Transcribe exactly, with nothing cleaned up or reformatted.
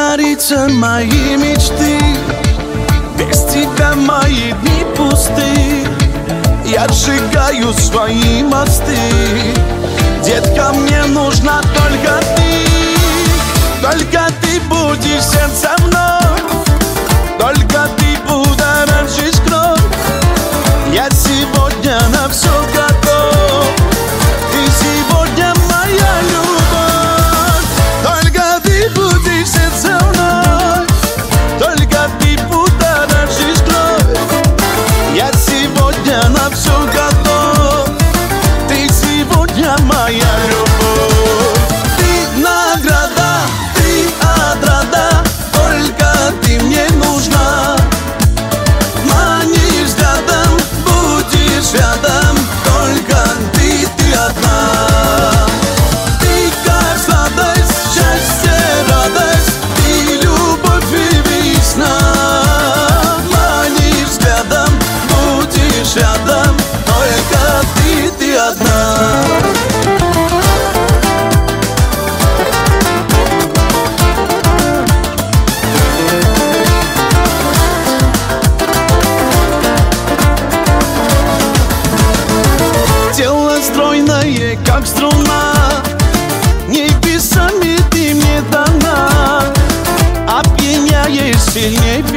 царица моей мечты. Без тебя мои дни пусты. Я сжигаю свои мосты. Детка, мне нужна только ты. Только ты будешь сердце мной. Только ты будоражишь кровь. Я сегодня на все готов. Ты сегодня моя любовь. Только ты будешь сердце мной. Только ты будоражишь кровь. Я сегодня на все готов. Ты сегодня моя любовь. Ты награда, ты отрада. Только ты мне нужна. Манишь взглядом, будешь рядом. Только ты, ты одна. Ты как сладость, счастье, радость. Ты любовь и весна. Манишь взглядом, будешь рядом. Только ты, ты одна. Тело стройное, как струна. Небесами ты мне дана. Опьяняешь сильней